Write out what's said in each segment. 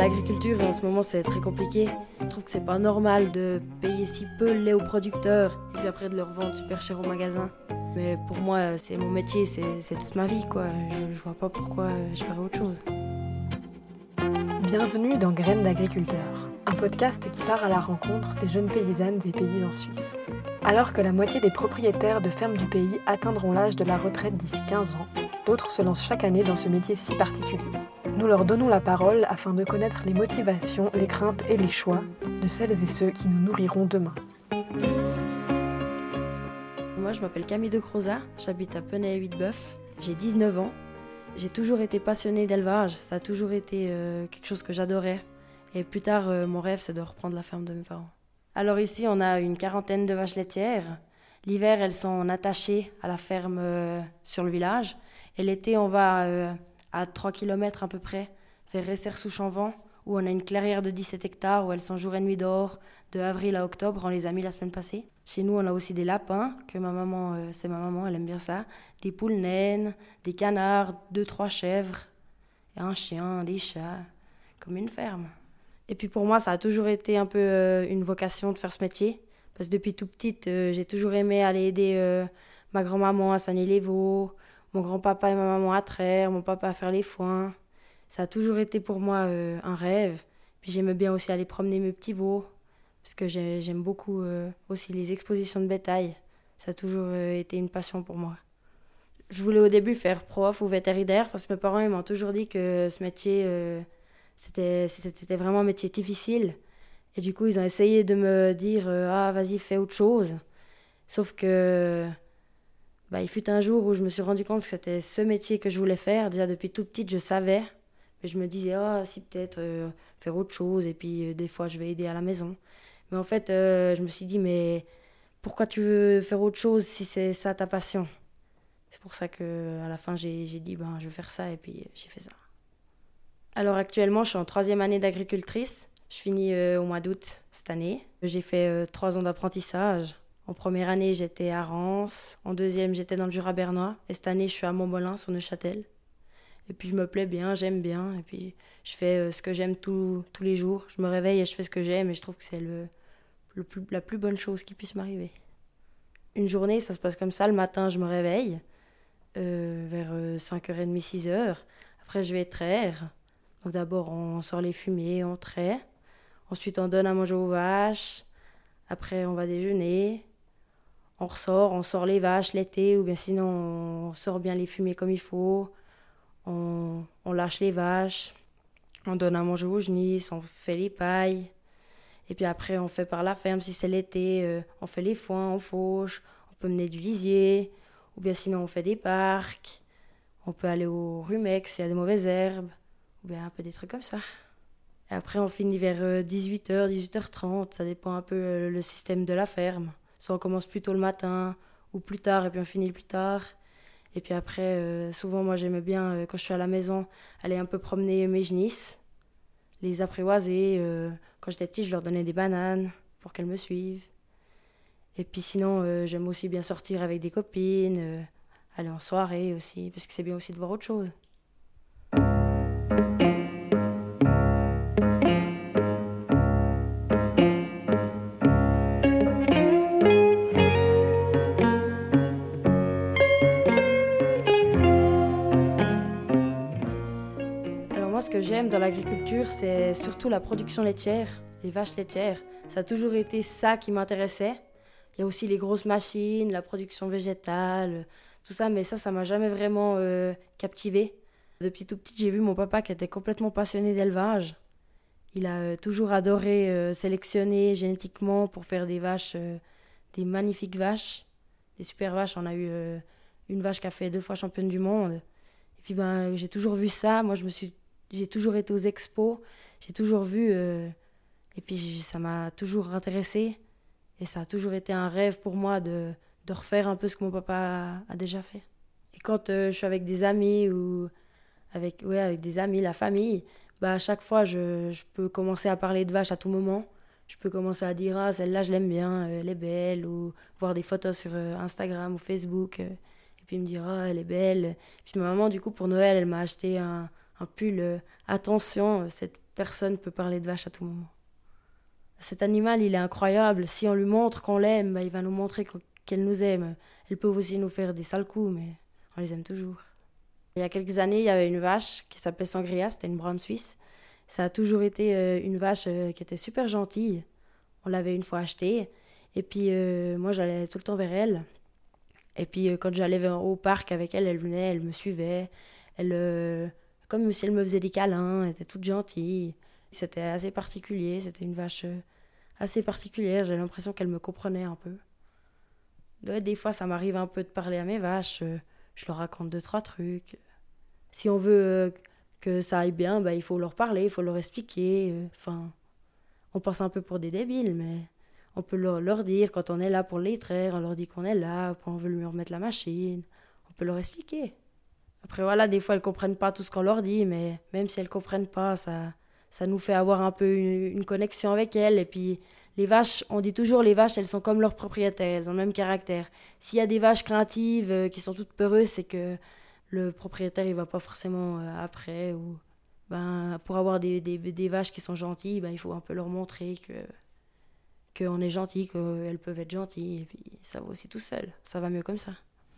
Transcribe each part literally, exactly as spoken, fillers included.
l'agriculture et en ce moment c'est très compliqué. Je trouve que c'est pas normal de payer si peu le lait aux producteurs et puis après de le revendre super cher au magasin. Mais pour moi, c'est mon métier, c'est, c'est toute ma vie, quoi. Je, je vois pas pourquoi je ferais autre chose. Bienvenue dans Graines d'agriculteurs, un podcast qui part à la rencontre des jeunes paysannes et paysans suisses. Alors que la moitié des propriétaires de fermes du pays atteindront l'âge de la retraite d'ici quinze ans, d'autres se lancent chaque année dans ce métier si particulier. Nous leur donnons la parole afin de connaître les motivations, les craintes et les choix de celles et ceux qui nous nourriront demain. Moi, je m'appelle Camille de Croza, j'habite à Penay-Huitboeuf, j'ai dix-neuf ans. J'ai toujours été passionnée d'élevage, ça a toujours été euh, quelque chose que j'adorais. Et plus tard, euh, mon rêve, c'est de reprendre la ferme de mes parents. Alors ici, on a une quarantaine de vaches laitières. L'hiver, elles sont attachées à la ferme euh, sur le village. Et l'été, on va euh, à trois kilomètres à peu près, vers Resser-sous-Chanvent, où on a une clairière de dix-sept hectares, où elles sont jour et nuit dehors, de avril à octobre. On les a mis la semaine passée. Chez nous, on a aussi des lapins, que ma maman, euh, c'est ma maman, elle aime bien ça. Des poules naines, des canards, deux, trois chèvres, et un chien, des chats, comme une ferme. Et puis pour moi, ça a toujours été un peu euh, une vocation de faire ce métier. Parce que depuis tout petite, euh, j'ai toujours aimé aller aider euh, ma grand-maman à soigner les veaux, mon grand-papa et ma maman à traire, mon papa à faire les foins. Ça a toujours été pour moi euh, un rêve. Puis j'aimais bien aussi aller promener mes petits veaux, parce que j'ai, j'aime beaucoup euh, aussi les expositions de bétail. Ça a toujours euh, été une passion pour moi. Je voulais au début faire prof ou vétérinaire, parce que mes parents ils m'ont toujours dit que ce métier... Euh, C'était, c'était vraiment un métier difficile. Et du coup, ils ont essayé de me dire euh, « Ah, vas-y, fais autre chose ». Sauf que, bah, il fut un jour où je me suis rendu compte que c'était ce métier que je voulais faire. Déjà, depuis toute petite, je savais. Mais je me disais « Ah, si, peut-être euh, faire autre chose. Et puis, euh, des fois, je vais aider à la maison. » Mais en fait, euh, je me suis dit « Mais pourquoi tu veux faire autre chose si c'est ça ta passion ?» C'est pour ça qu'à la fin, j'ai, j'ai dit ben, « Je vais faire ça. » Et puis, j'ai fait ça. Alors actuellement, je suis en troisième année d'agricultrice. Je finis euh, au mois d'août cette année. J'ai fait euh, trois ans d'apprentissage. En première année, j'étais à Rance. En deuxième, j'étais dans le Jura bernois. Et cette année, je suis à Montbolin, sur Neuchâtel. Et puis, je me plais bien, j'aime bien. Et puis, je fais euh, ce que j'aime tout, tous les jours. Je me réveille et je fais ce que j'aime. Et je trouve que c'est le, le plus, la plus bonne chose qui puisse m'arriver. Une journée, ça se passe comme ça. Le matin, je me réveille euh, vers euh, cinq heures trente, six heures. Après, je vais traire. Donc d'abord, on sort les fumiers, on traite. Ensuite, on donne à manger aux vaches. Après, on va déjeuner. On ressort, on sort les vaches l'été, ou bien sinon, on sort bien les fumiers comme il faut. On, on lâche les vaches. On donne à manger aux genisses, on fait les pailles. Et puis après, on fait par la ferme, si c'est l'été, euh, on fait les foins, on fauche. On peut mener du lisier. Ou bien sinon, on fait des parcs. On peut aller au rumex s'il y a des mauvaises herbes. Ou bien un peu des trucs comme ça. Et après, on finit vers dix-huit heures, dix-huit heures trente. Ça dépend un peu le système de la ferme. Soit on commence plus tôt le matin ou plus tard et puis on finit plus tard. Et puis après, euh, souvent, moi, j'aimais bien, euh, quand je suis à la maison, aller un peu promener mes genisses, les apprivoiser. Euh, quand j'étais petite, je leur donnais des bananes pour qu'elles me suivent. Et puis sinon, euh, j'aime aussi bien sortir avec des copines, euh, aller en soirée aussi, parce que c'est bien aussi de voir autre chose. Ce que j'aime dans l'agriculture, c'est surtout la production laitière, les vaches laitières. Ça a toujours été ça qui m'intéressait. Il y a aussi les grosses machines, la production végétale, tout ça, mais ça, ça m'a jamais vraiment euh, captivée. Depuis tout petit, j'ai vu mon papa qui était complètement passionné d'élevage. Il a euh, toujours adoré euh, sélectionner génétiquement pour faire des vaches, euh, des magnifiques vaches, des super vaches. On a eu euh, une vache qui a fait deux fois championne du monde. Et puis ben, j'ai toujours vu ça. Moi, je me suis J'ai toujours été aux expos, j'ai toujours vu, euh, et puis ça m'a toujours intéressée. Et ça a toujours été un rêve pour moi de, de refaire un peu ce que mon papa a, a déjà fait. Et quand euh, je suis avec des amis, ou avec, ouais, avec des amis, la famille, bah, à chaque fois, je, je peux commencer à parler de vaches à tout moment. Je peux commencer à dire « Ah, celle-là, je l'aime bien, euh, elle est belle », ou voir des photos sur euh, Instagram ou Facebook, euh, et puis me dire « Ah, elle est belle ». Puis ma maman, du coup, pour Noël, elle m'a acheté un... un pull euh, attention, cette personne ne peut parler de vache à tout moment. Cet animal, il est incroyable. Si on lui montre qu'on l'aime, bah, il va nous montrer qu'elle nous aime. Elles peuvent aussi nous faire des sales coups, mais on les aime toujours. Il y a quelques années, il y avait une vache qui s'appelait Sangria, c'était une brown suisse. Ça a toujours été euh, une vache euh, qui était super gentille. On l'avait une fois achetée. Et puis, euh, moi, j'allais tout le temps vers elle. Et puis, euh, quand j'allais vers- au parc avec elle, elle venait, elle me suivait. Elle, euh, comme si elle me faisait des câlins, elle était toute gentille. C'était assez particulier, c'était une vache euh, assez particulière. J'ai l'impression qu'elle me comprenait un peu. Ouais, des fois, ça m'arrive un peu de parler à mes vaches. euh, je leur raconte deux, trois trucs. Si on veut euh, que ça aille bien, bah, il faut leur parler, il faut leur expliquer. euh, Enfin, on passe un peu pour des débiles, mais on peut leur, leur dire quand on est là pour les traire, on leur dit qu'on est là, quand on veut lui remettre la machine. On peut leur expliquer. Après, voilà, des fois, elles comprennent pas tout ce qu'on leur dit, mais même si elles comprennent pas, ça, ça nous fait avoir un peu une, une connexion avec elles. Et puis, les vaches, on dit toujours, les vaches, elles sont comme leurs propriétaires, elles ont le même caractère. S'il y a des vaches craintives, euh, qui sont toutes peureuses, c'est que le propriétaire, il va pas forcément euh, après. Ou, ben, pour avoir des, des, des vaches qui sont gentilles, ben, il faut un peu leur montrer que qu'on est gentil, qu'elles peuvent être gentilles. Et puis, ça va aussi tout seul. Ça va mieux comme ça.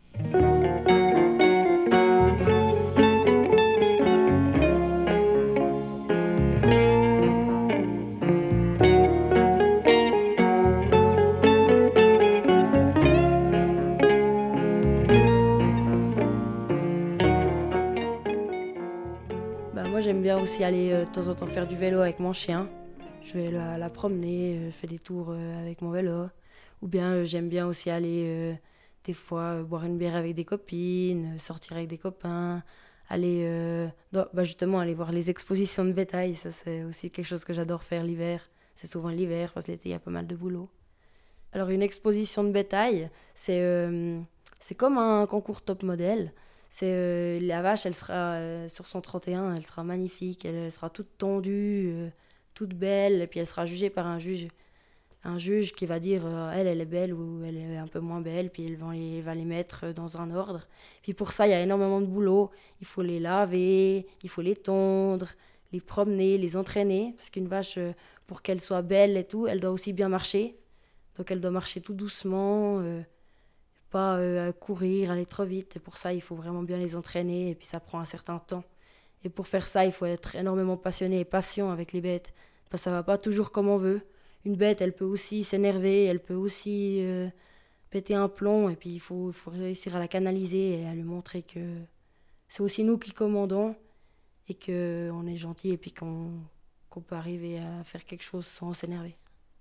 Bah, moi, j'aime bien aussi aller euh, de temps en temps faire du vélo avec mon chien. Je vais la, la promener, euh, je fais des tours euh, avec mon vélo. Ou bien euh, j'aime bien aussi aller euh, des fois euh, boire une bière avec des copines, euh, sortir avec des copains, aller euh, dans- bah, justement aller voir les expositions de bétail. Ça, c'est aussi quelque chose que j'adore faire l'hiver. C'est souvent l'hiver parce que l'été, il y a pas mal de boulot. Alors une exposition de bétail, c'est euh, c'est comme un concours top modèle. C'est euh, la vache, elle sera euh, sur son trente et un, elle sera magnifique, elle, elle sera toute tondue, euh, toute belle, et puis elle sera jugée par un juge, un juge qui va dire euh, elle, elle est belle ou elle est un peu moins belle, puis il va les, va les mettre dans un ordre. Puis pour ça, il y a énormément de boulot. Il faut les laver, il faut les tondre, les promener, les entraîner, parce qu'une vache, euh, pour qu'elle soit belle et tout, elle doit aussi bien marcher. Donc elle doit marcher tout doucement, euh, pas euh, courir, aller trop vite. Et pour ça, il faut vraiment bien les entraîner et puis ça prend un certain temps. Et pour faire ça, il faut être énormément passionné et patient avec les bêtes. Parce que ça va pas toujours comme on veut. Une bête, elle peut aussi s'énerver, elle peut aussi euh, péter un plomb. Et puis il faut, il faut réussir à la canaliser et à lui montrer que c'est aussi nous qui commandons et qu'on est gentil et puis qu'on, qu'on peut arriver à faire quelque chose sans s'énerver.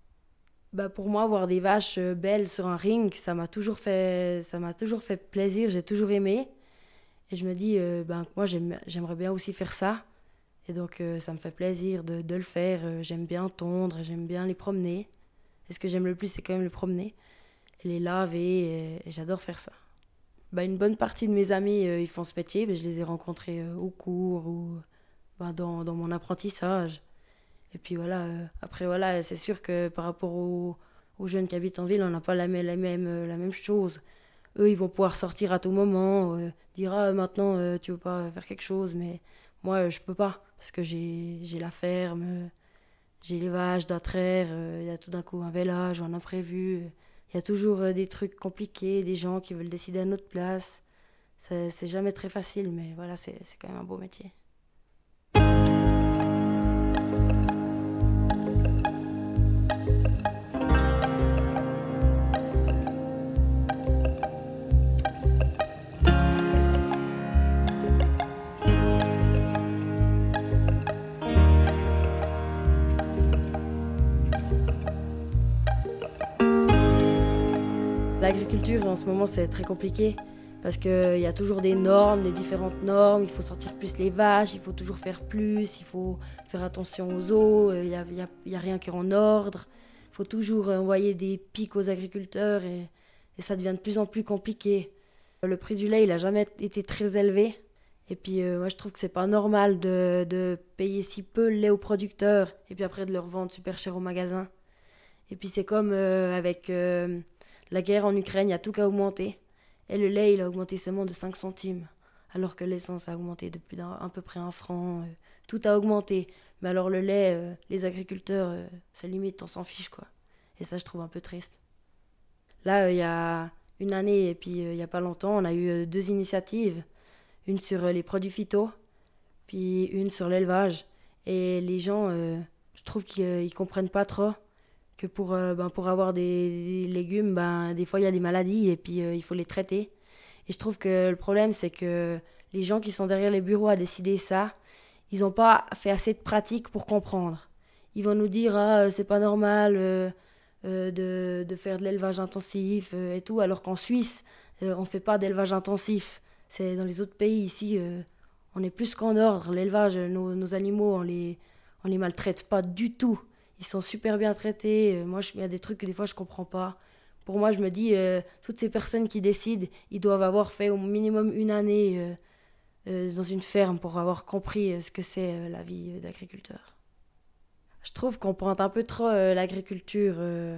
Bah pour moi, voir des vaches euh, belles sur un ring, ça m'a toujours fait, ça m'a toujours fait plaisir, j'ai toujours aimé. Et je me dis, euh, ben, moi, j'aime, j'aimerais bien aussi faire ça. Et donc, euh, ça me fait plaisir de, de le faire. Euh, J'aime bien tondre, j'aime bien les promener. Et ce que j'aime le plus, c'est quand même les promener, et les laver, et, et j'adore faire ça. Bah, une bonne partie de mes amis, euh, ils font ce métier, mais je les ai rencontrés euh, au cours ou ben, dans, dans mon apprentissage. Et puis voilà, euh, après voilà, c'est sûr que par rapport aux, aux jeunes qui habitent en ville, on n'a pas la, même- la, même, euh, la même chose. Eux, ils vont pouvoir sortir à tout moment, euh, dire ah, maintenant euh, tu veux pas faire quelque chose, mais moi euh, je peux pas, parce que j'ai, j'ai la ferme, euh, j'ai les vaches, je dois traire, euh, il y a tout d'un coup un village, un imprévu, euh, il y a toujours euh, des trucs compliqués, des gens qui veulent décider à notre place. C'est, c'est jamais très facile, mais voilà, c'est, c'est quand même un beau métier. L'agriculture, en ce moment, c'est très compliqué parce qu'il y a toujours des normes, des différentes normes. Il faut sortir plus les vaches, il faut toujours faire plus, il faut faire attention aux eaux, il n'y a, il y a, il y a rien qui est en ordre. Il faut toujours envoyer des pics aux agriculteurs et, et ça devient de plus en plus compliqué. Le prix du lait, il n'a jamais été très élevé. Et puis, euh, moi, je trouve que c'est pas normal de, de payer si peu le lait aux producteurs et puis après de le revendre super cher au magasin. Et puis, c'est comme euh, avec... euh, la guerre en Ukraine, il y a tout qui a augmenté. Et le lait, il a augmenté seulement de cinq centimes. Alors que l'essence a augmenté de plus d'un, à peu près un franc. Euh, tout a augmenté. Mais alors le lait, euh, les agriculteurs, euh, c'est limite, on s'en fiche, quoi. Et ça, je trouve un peu triste. Là, il euh, y a une année et puis il euh, n'y a pas longtemps, on a eu euh, deux initiatives. Une sur euh, les produits phyto, puis une sur l'élevage. Et les gens, euh, je trouve qu'ils ne comprennent pas trop que pour, euh, ben, pour avoir des, des légumes, ben, des fois il y a des maladies et puis euh, il faut les traiter. Et je trouve que le problème, c'est que les gens qui sont derrière les bureaux à décider ça, ils n'ont pas fait assez de pratique pour comprendre. Ils vont nous dire ah, c'est pas normal euh, euh, de, de faire de l'élevage intensif euh, et tout, alors qu'en Suisse, euh, on ne fait pas d'élevage intensif. C'est dans les autres pays ici, euh, on est plus qu'en ordre. L'élevage, nos, nos animaux, on les, on les maltraite pas du tout. Ils sont super bien traités. Euh, moi, il y a des trucs que des fois je comprends pas. Pour moi, je me dis, euh, toutes ces personnes qui décident, ils doivent avoir fait au minimum une année euh, euh, dans une ferme pour avoir compris euh, ce que c'est euh, la vie euh, d'agriculteur. Je trouve qu'on pointe un peu trop euh, l'agriculture euh,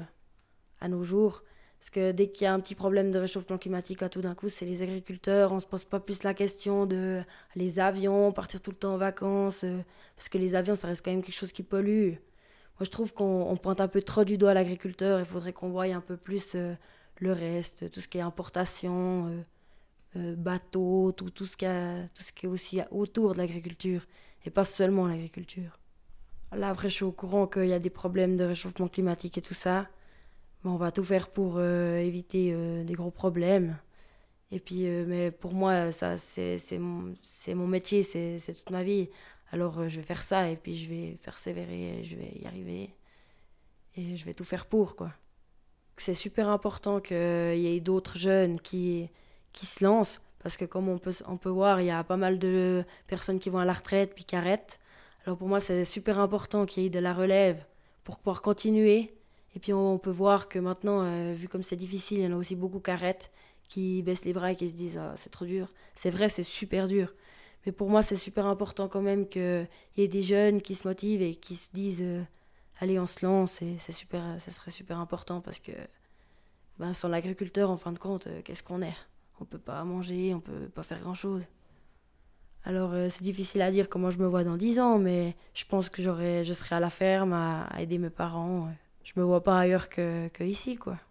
à nos jours. Parce que dès qu'il y a un petit problème de réchauffement climatique, à tout d'un coup, c'est les agriculteurs. On ne se pose pas plus la question de les avions, partir tout le temps en vacances. Euh, parce que les avions, ça reste quand même quelque chose qui pollue. Moi, je trouve qu'on on pointe un peu trop du doigt l'agriculteur. Il faudrait qu'on voie un peu plus euh, le reste, tout ce qui est importation, euh, euh, bateau, tout, tout, ce qui a, tout ce qui est aussi autour de l'agriculture, et pas seulement l'agriculture. Là, après, je suis au courant qu'il y a des problèmes de réchauffement climatique et tout ça. Mais on va tout faire pour euh, éviter euh, des gros problèmes. Et puis, euh, mais pour moi, ça, c'est, c'est, mon, c'est mon métier, c'est, c'est toute ma vie. Alors euh, je vais faire ça et puis je vais persévérer, je vais y arriver et je vais tout faire pour, quoi. C'est super important qu'il y ait d'autres jeunes qui, qui se lancent parce que comme on peut, on peut voir, il y a pas mal de personnes qui vont à la retraite puis qui arrêtent. Alors pour moi, c'est super important qu'il y ait de la relève pour pouvoir continuer. Et puis on peut voir que maintenant, euh, vu comme c'est difficile, il y en a aussi beaucoup qui arrêtent, qui baissent les bras et qui se disent ah, c'est trop dur. C'est vrai, c'est super dur. Mais pour moi, c'est super important quand même qu'il y ait des jeunes qui se motivent et qui se disent euh, allez, on se lance. Et c'est super, ça serait super important parce que ben, sans l'agriculteur, en fin de compte, euh, qu'est-ce qu'on est? On ne peut pas manger, on ne peut pas faire grand-chose. Alors, euh, c'est difficile à dire comment je me vois dans dix ans, mais je pense que j'aurai, je serai à la ferme à, à aider mes parents. Je me vois pas ailleurs que, que ici, quoi.